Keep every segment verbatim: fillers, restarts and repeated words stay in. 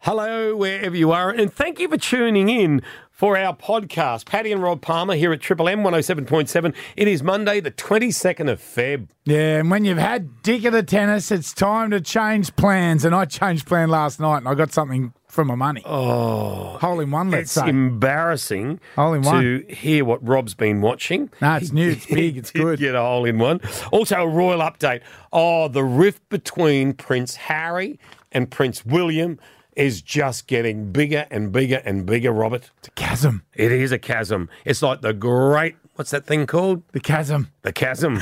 Hello, wherever you are, and thank you for tuning in for our podcast. Paddy and Rob Palmer here at Triple M one oh seven point seven. It is Monday, the twenty-second of February. Yeah, and when you've had Dick of the tennis, it's time to change plans. And I changed plan last night, and I got something for my money. Oh, hole in one, let's it's say. embarrassing Hole in to one. hear what Rob's been watching. No, it's new, it's big, it's He did good. Get a hole in one. Also, a royal update. Oh, the rift between Prince Harry and Prince William is just getting bigger and bigger and bigger, Robert. It's a chasm. It is a chasm. It's like the great, what's that thing called? The chasm. The chasm.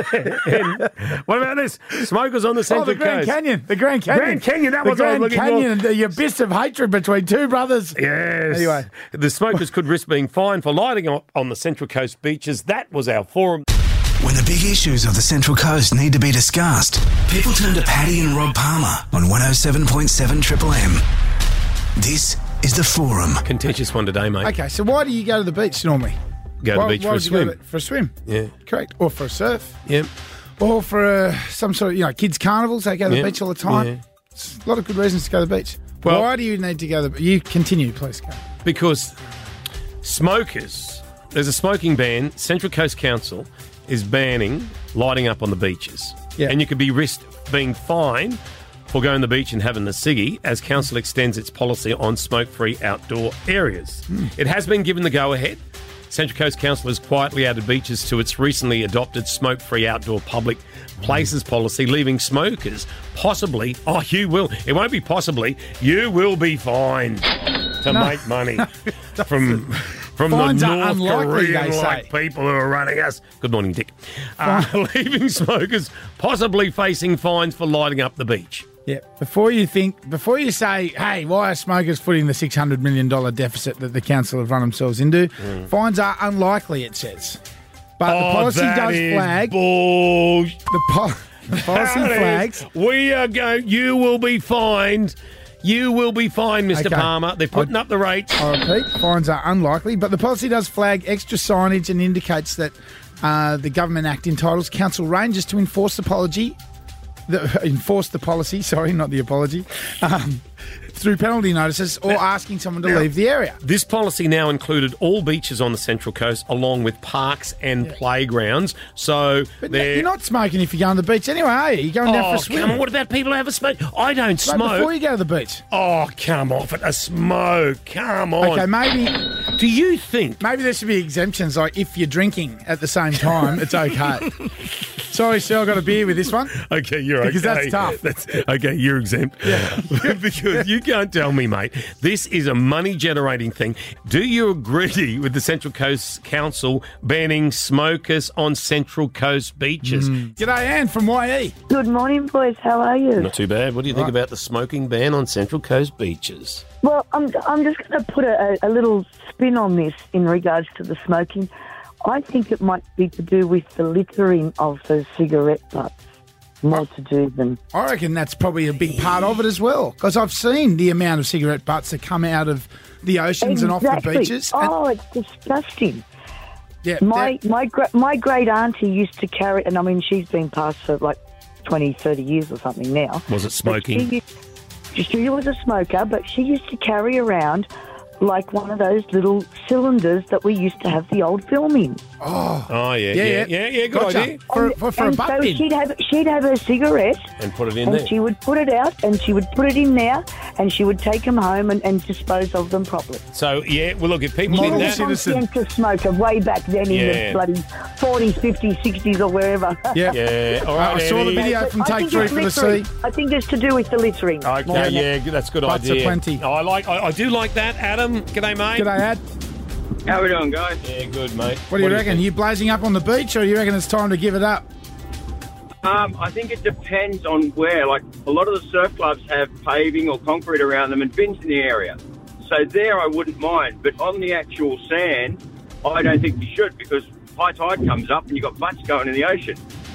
And what about this? Smokers on the Oh, Central the Grand Coast. Canyon. The Grand Canyon. Grand Canyon, that the was what I was Grand looking for. Canyon, and the abyss of hatred between two brothers. Yes. Anyway. The smokers could risk being fined for lighting up on the Central Coast beaches. That was our forum. When the big issues of the Central Coast need to be discussed, people turn to Paddy and Rob Palmer on one oh seven point seven Triple M. This is The Forum. Contentious one today, mate. Okay, so why do you go to the beach normally? Go to why, the beach why for a would you go swim. to the- for a swim. Yeah. Correct. Or for a surf. Yep. Or for uh, some sort of, you know, kids' carnivals. They go to the Yeah. beach all the time. Yeah. It's a lot of good reasons to go to the beach. Well- Why do you need to go to the beach? You continue, please. Go. Because smokers, there's a smoking ban. Central Coast Council is banning lighting up on the beaches. Yeah. And you could be risked being fined for going to the beach and having a ciggy as council extends its policy on smoke-free outdoor areas. Mm. It has been given the go-ahead. Central Coast Council has quietly added beaches to its recently adopted smoke-free outdoor public places policy, leaving smokers possibly, oh, you will, it won't be possibly, you will be fined to No. make money from from Fines the are North unlikely, they Korean-like say. people who are running us. Good morning, Dick. Uh, leaving smokers possibly facing fines for lighting up the beach. Yeah. Before you think, before you say, hey, why are smokers footing the six hundred million dollars deficit that the council have run themselves into? Fines are unlikely, it says. But the Oh, policy that does is flag. bull- The, po- the policy That is- flags. We are going. You will be fined. You will be fined, Mister Okay. Palmer. They're putting up the rates. I repeat, fines are unlikely, but the policy does flag extra signage and indicates that uh, the Government Act entitles council rangers to enforce the apology, the, enforce the policy, sorry, not the apology, um, through penalty notices or asking someone to now- leave the area. This policy now included all beaches on the Central Coast, along with parks and playgrounds. So But they're. you're not smoking if you're going to the beach anyway, are you? You're going down for Oh, a swim. come on. What about people who have a smoke? I don't Right smoke. before you go to the beach. Oh, come off it. A smoke. Come on. Okay, maybe Do you think? maybe there should be exemptions, like if you're drinking at the same time, it's okay. Sorry, sir, I got a beer with this one. Okay, you're Because okay. that's tough. That's, okay, you're exempt. Yeah. Because you can't tell me, mate. This is a money-generating thing. Do you agree with the Central Coast Council banning smokers on Central Coast beaches? G'day, Anne from Y E. Good morning, boys. How are you? Not too bad. What do you think Right. about the smoking ban on Central Coast beaches? Well, I'm, I'm just going to put a, a little spin on this in regards to the smoking. I think it might be to do with the littering of the cigarette butts, more to do than... I reckon that's probably a big part of it as well, because I've seen the amount of cigarette butts that come out of the oceans and off the Exactly. beaches. And- Oh, it's disgusting. yeah, My that- my gra- my great auntie used to carry, and I mean, she's been passed for like twenty, thirty years or something now. Was it But smoking? She, used, she was a smoker, but she used to carry around like one of those little cylinders that we used to have the old film in. Oh, yeah, yeah, yeah, yeah, yeah. yeah, good Gotcha. idea. For, And- for, for a and butt so bin. she'd have she'd have her cigarette, And put it in and there. she would put it out, and she would put it in there, and she would take them home and, and dispose of them properly. So, yeah, well, look, if people Model did that... citizen. Conscientious smoker way back then Yeah. in the bloody forties, fifties, sixties, or wherever. Yeah. Yeah, all right, I saw the Annie. video from I Take think Three it's for the littering. Sea. I think it's to do with the littering. more Okay, than yeah, that's a good Butts idea. aplenty. Oh, I like, I, I do like that, Adam. G'day, mate. G'day, Ad. How we doing, guys? Yeah, good, mate. What do you reckon? think? You blazing up on the beach, or you reckon it's time to give it up? Um, I think it depends on where. Like, a lot of the surf clubs have paving or concrete around them and bins in the area. So there I wouldn't mind. But on the actual sand, I don't think you should, because high tide comes up and you've got butts going in the ocean.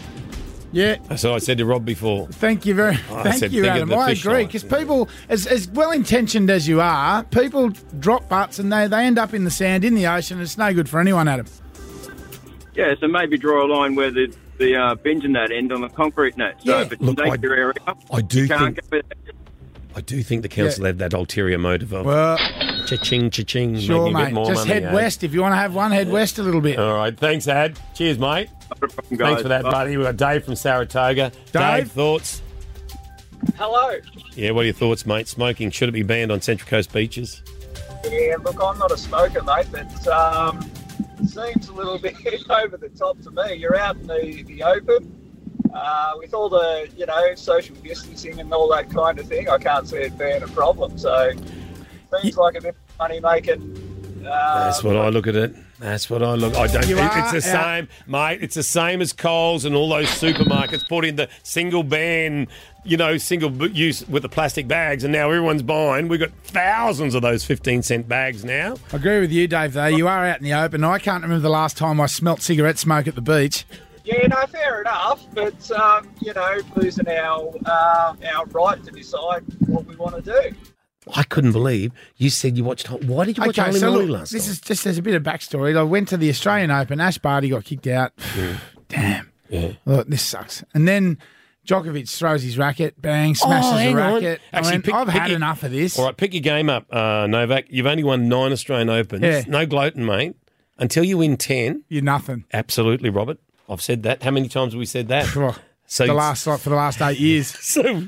Yeah. That's what I said to Rob before. Thank you very I Thank said you, think of Adam. the I fish agree, line. because people, as, as well-intentioned as you are, people drop butts and they, they end up in the sand, in the ocean. It's no good for anyone, Adam. Yeah, so maybe draw a line where the, the uh, bins in that end on the concrete net. So Yeah. if it's Look, a I- nature area, I do you can't think- go there. I do think the council Yeah. have that ulterior motive of Well, cha-ching, cha-ching, sure, making a bit mate. more Just money. head eh? west. If you want to have one, head west a little bit. All right, thanks, Ad. Cheers, mate. Thanks for that, buddy. We've got Dave from Saratoga. Dave? thoughts? Hello. Yeah, what are your thoughts, mate? Smoking, should it be banned on Central Coast beaches? Yeah, look, I'm not a smoker, mate, but um, it seems a little bit over the top to me. You're out in the, the open uh, with all the, you know, social distancing and all that kind of thing. I can't see it being a problem. So it seems like a bit of money making. Uh, That's what I look at it. That's what I look. I don't. You It, are it's the out- same, mate. It's the same as Coles and all those supermarkets put in the single ban, you know, single b- use with the plastic bags, and now everyone's buying. We've got thousands of those fifteen cent bags now. I agree with you, Dave, though. You are out in the open. I can't remember the last time I smelt cigarette smoke at the beach. Yeah, no, fair enough. But, um, you know, losing our, uh, our right to decide what we want to do. I couldn't believe you said you watched. Why did you watch Okay, Holy so Moly look, last this night? is just there's a bit of backstory. I went to the Australian Open. Ash Barty got kicked out. Damn. Yeah. Look, this sucks. And then Djokovic throws his racket, bang, smashes Oh, hang the on. racket. Actually, I went, pick- I've pick had your- enough of this. All right, pick your game up, uh, Novak. You've only won nine Australian Opens. Yeah. No gloating, mate. Until you win ten, You're nothing. absolutely, Robert. I've said that. How many times have we said that? Oh, So the last like, for the last eight years. So,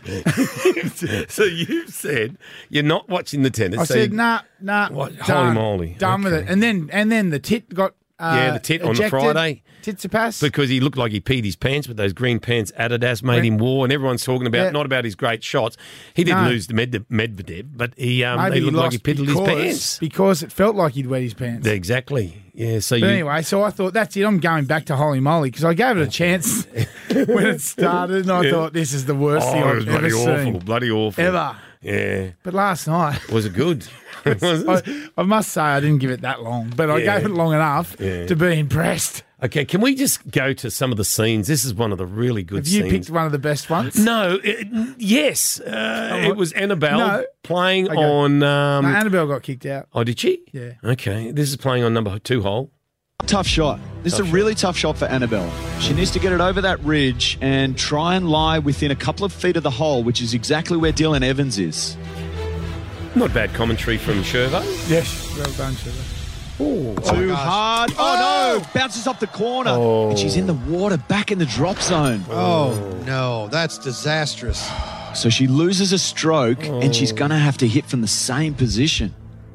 so you've said you're not watching the tennis. I so said, you- nah, nah, What? done, Holy moly. done with Okay. it. And then and then the tit got uh, Yeah, the tit on the ejected. Friday. Tsitsipas. because he looked like he peed his pants with those green pants. Adidas made him war, and everyone's talking about Yeah. not about his great shots. He didn't No. lose the Med- Medvedev, but he um, Maybe he looked like he lost piddled his because- pants. because it felt like he'd wet his pants. Exactly. Yeah. So But you. anyway, so I thought, that's it. I'm going back to Holy Moly because I gave it a chance when it started, and I Yeah. thought, this is the worst thing Oh, it I've was ever bloody awful. seen. Bloody awful. Ever. Yeah. But last night, Was it good? Was it? I, I must say I didn't give it that long, but I Yeah. gave it long enough Yeah. to be impressed. Okay, can we just go to some of the scenes? This is one of the really good Have you scenes. picked one of the best ones? No, it, yes. Uh, it was Annabelle No. playing Okay. on. Um, No, Annabelle got kicked out. oh, did she? Yeah. Okay, this is playing on number two hole. Tough shot. This is a really tough shot for Annabelle. She needs to get it over that ridge and try and lie within a couple of feet of the hole, which is exactly where Dylan Evans is. Not bad commentary from Shervo. Yes, well done, Shiva. Too hard. Oh, no! Bounces off the corner. Oh. And she's in the water, back in the drop zone. Oh, no, that's disastrous. So she loses a stroke, and she's going to have to hit from the same position.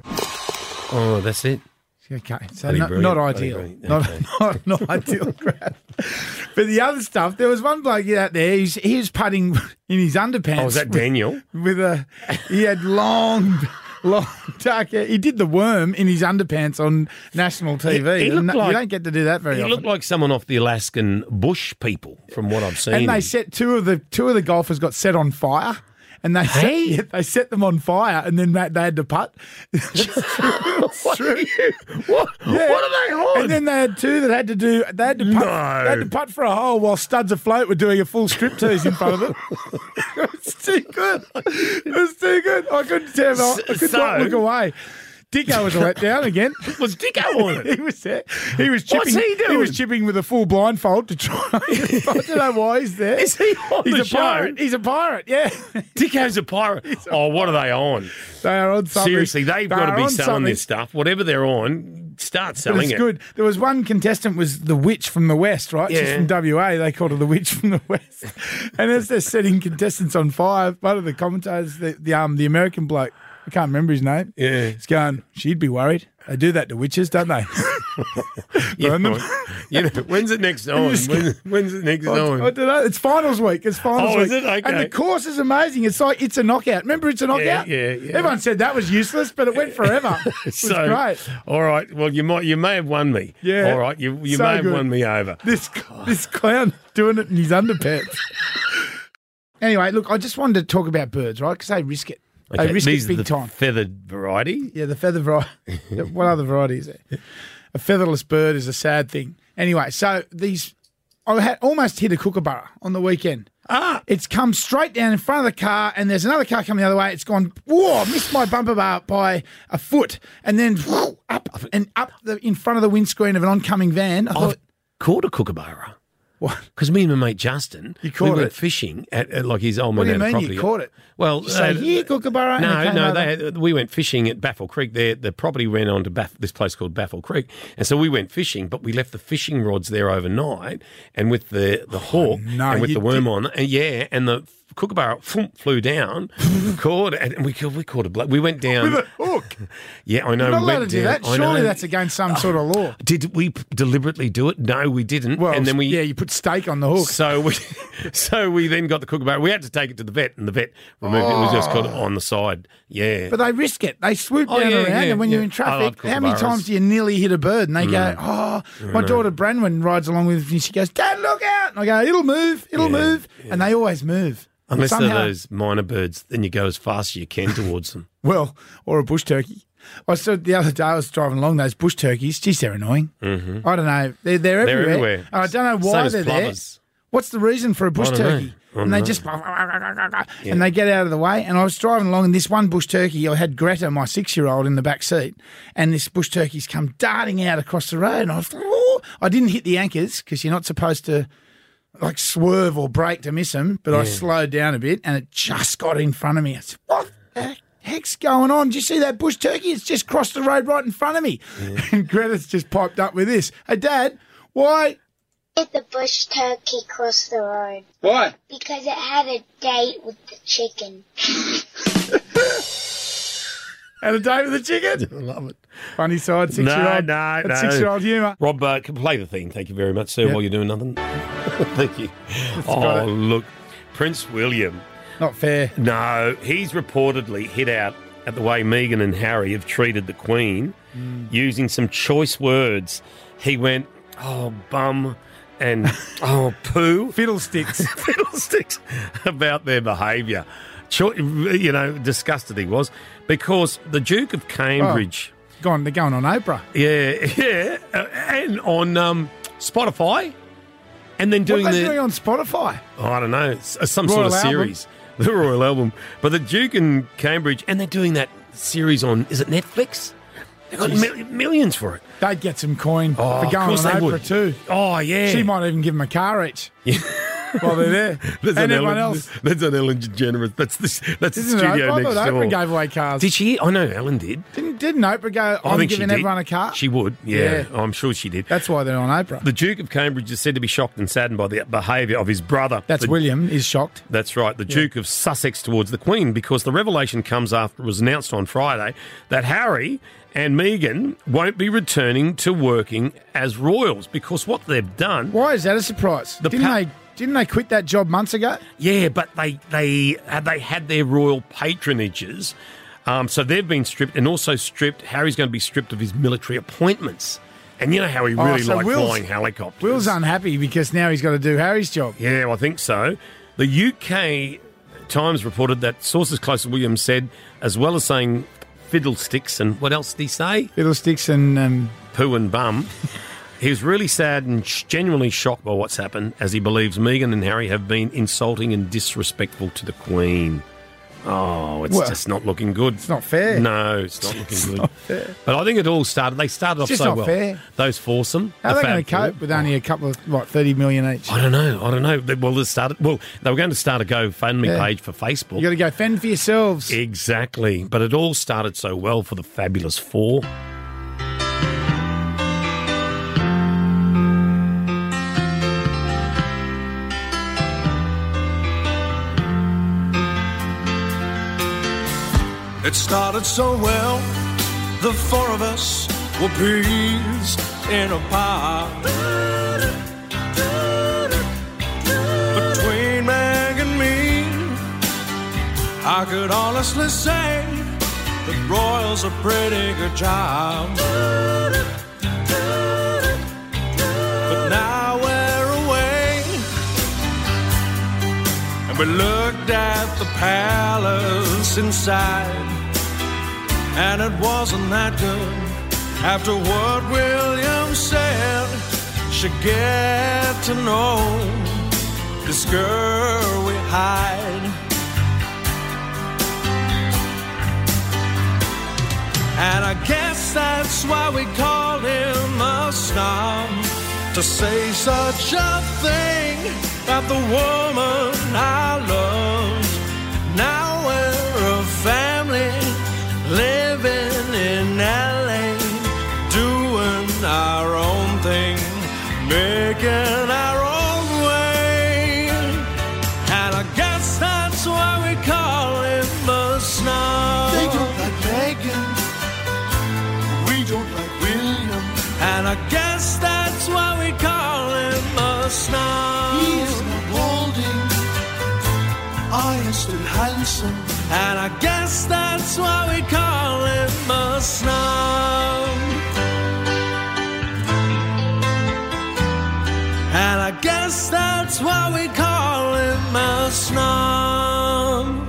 Oh, that's it. Okay, so Bloody not, brilliant, not bloody ideal. brilliant. Not, Okay. not, not ideal grab. But the other stuff, there was one bloke out there, he's, he was putting in his underpants. Oh, was that Daniel? With a, he had long, long dark hair. He did the worm in his underpants on national T V. He- he And looked you like- don't get to do that very He often. looked like someone off the Alaskan bush people, from what I've seen. and they him. set two of the two of the golfers got set on fire. And they set, Hey? yeah, they set them on fire, and then they they had to putt. It's What, true. are you- what, Yeah. what are they on? And then they had two that had to do. They had to putt, No. they had to putt for a hole while Studs Afloat were doing a full striptease in front of them. It was too good. It was too good. I couldn't tell. I could So- not look away. Dicko was let down again. Was Dicko on it? He was there. He was chipping. What's he doing? was chipping with a full blindfold to try. I don't know why he's there. Is he on He's the a show? pirate. He's a pirate. Yeah. Dicko's a pirate. Oh, what are they on? They are on something. Seriously, they've They got to are be on selling something. this stuff. Whatever they're on, start But selling it's it. good. There was one contestant was the witch from the West, right? She's Yeah. from W A. They called her the witch from the West. And as they're setting contestants on fire, one of the commentators, the, the um the American bloke, I can't remember his name. Yeah. He's going, she'd be worried. They do that to witches, don't they? You Burn them. know, you know, when's it next on? just- When, when's it next I, I on? don't know. It's finals week. It's finals Oh, week. is it? Okay. And the course is amazing. It's like It's a Knockout. Remember It's a Knockout? yeah, yeah. Everyone said that was useless, but it went forever. It was So, great. all right. Well, you might, you may have won me. Yeah. All right. You, you So may have good. won me over. This this clown doing it in his underpants. Anyway, look, I just wanted to talk about birds, right? Because they risk it. They risk These it big are the time. feathered variety. Yeah, the feather variety. What other variety is there? A featherless bird is a sad thing. Anyway, so these, I had almost hit a kookaburra on the weekend. Ah, It's come straight down in front of the car, and there's another car coming the other way. It's gone, whoa, missed my bumper bar by a foot, and then whoo, up and up the, in front of the windscreen of an oncoming van. I I've thought, caught a kookaburra. What? Because me and my mate Justin, You caught we went it? fishing at, at like his old What man do you had a mean property. you caught it? Well, Did you say, uh, here, Kookaburra? and it No, came no, over? they had, we went fishing at Baffle Creek. Their the property ran onto Baff, this place called Baffle Creek, and so we went fishing. But we left the fishing rods there overnight, and with the the hook Oh, no, and with you the worm did- on, and yeah, and the kookaburra floom, flew down, caught, and we we caught a bloke. We went down With a hook. Yeah, I know. You're not we allowed went to do down. that. I Surely know. that's against some sort of law. Did we p- deliberately do it? No, we didn't. Well, and then we yeah, you put steak on the hook. So we, so we then got the kookaburra. We had to take it to the vet, and the vet removed it. It was just caught on the side. Yeah. But they risk it. They swoop Oh, down yeah, around, yeah, and when yeah. you're in I love traffic, how many kookaburras. times do you nearly hit a bird? And they go, oh, my daughter Branwen rides along with me. She goes, Dad, look out. And I go, it'll move, it'll Yeah, move. And they always move. And Unless somehow- they're those minor birds, then you go as fast as you can towards them. Well, or a bush turkey. I saw the other day I was driving along those bush turkeys. Geez, they're annoying. Mm-hmm. I don't know. They're, they're They're everywhere. everywhere. And I don't know why Same as they're plovers. there. What's the reason for a bush I don't know. turkey? I And they don't just and they get out of the way. And I was driving along, and this one bush turkey, I had Greta, my six-year-old, in the back seat, and this bush turkey's come darting out across the road. And I was, oh! I didn't hit the anchors because you're not supposed to like swerve or brake to miss them, but I slowed down a bit, and it just got in front of me. I said, what the heck's going on? Did you see that bush turkey? It's just crossed the road right in front of me. And Greta's just piped up with this. Hey, Dad, why? Did the bush turkey cross the road? Why? Because it had a date with the chicken. Had a date with the chicken? I love it. Funny side, No, six-year-old. no, That's no. six-year-old humour. Rob, uh, can play the theme. Thank you very much, sir, Yep. while you're doing nothing. Thank you. got Oh, it. look. Prince William. Not fair. No, he's reportedly hit out at the way Meghan and Harry have treated the Queen using some choice words. He went, oh, bum, and oh, poo. Fiddlesticks. Fiddlesticks about their behaviour. Cho- You know, disgusted he was because the Duke of Cambridge. Gone, they're going on Oprah. Yeah, yeah, uh, and on um, Spotify, and then doing what are they the doing on Spotify? oh, I don't know, it's, uh, some Royal sort of album? series, the Royal Album. But the Duke in Cambridge, and they're doing that series on is it Netflix? They got mil- millions for it. They'd get some coin Oh, for of going on course they Oprah would. too. Oh yeah, She might even give them a car each while they're there. That's and an everyone Ellen, else. That's an Ellen DeGeneres. That's the that's Isn't the it studio Oprah? I next thought door. Oprah gave away cars. Did she? I know Ellen did. Didn't, didn't Oprah go, I I'm think she giving did. everyone a car? She would. Yeah, Yeah. I'm sure she did. That's why they're on Oprah. The Duke of Cambridge is said to be shocked and saddened by the behaviour of his brother. That's the, William is shocked. That's right, the Duke of Sussex towards the Queen, because the revelation comes after it was announced on Friday that Harry and Meghan won't be returning to working as royals because what they've done. Why is that a surprise? The didn't pa- they didn't they quit that job months ago? Yeah, but they they had they had their royal patronages, um, so they've been stripped, and also stripped. Harry's going to be stripped of his military appointments, and you know how he Oh, really so liked Will's- flying helicopters. Will's unhappy because now he's got to do Harry's job. Yeah, I think so. The U K Times reported that sources close to William said, as well as saying fiddlesticks and what else did he say? Fiddlesticks and um, Poo and bum. He was really sad and sh- genuinely shocked by what's happened, as he believes Meghan and Harry have been insulting and disrespectful to the Queen. Oh, it's Well, just not looking good. it's not fair. No, it's not looking It's good. not fair. But I think it all started. They started off just so not well. fair. Those foursome. How are the they going Fab to cope Four. with only a couple of, what, thirty million each? I don't know. I don't know. They- Well, they started. Well, they were going to start a GoFundMe Yeah. page for Facebook. You got to go fend for yourselves. Exactly. But it all started so well for the Fabulous Four. It started so well, the four of us were peas in a pod. Between Meg and me, I could honestly say that Royal's a pretty good job. But now we're away, and we looked at the palace inside, and it wasn't that good. After what William said, should get to know this girl we hide. And I guess that's why we called him a snob. to say such a thing about the woman I love. Now we're a family living in L A, doing our own thing, making our own way. And I guess that's why we call him a snob. They don't like Meghan, we don't like William. And I guess that's why we call him a snob. He is not balding, I am still handsome. And I guess that's why we call him a snob. And I guess that's why we call him a snob.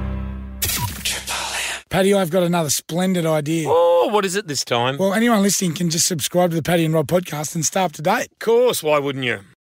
Paddy, I've got another splendid idea. Oh, what is it this time? Well, anyone listening can just subscribe to the Paddy and Rob podcast and stay up to date. Of course, why wouldn't you?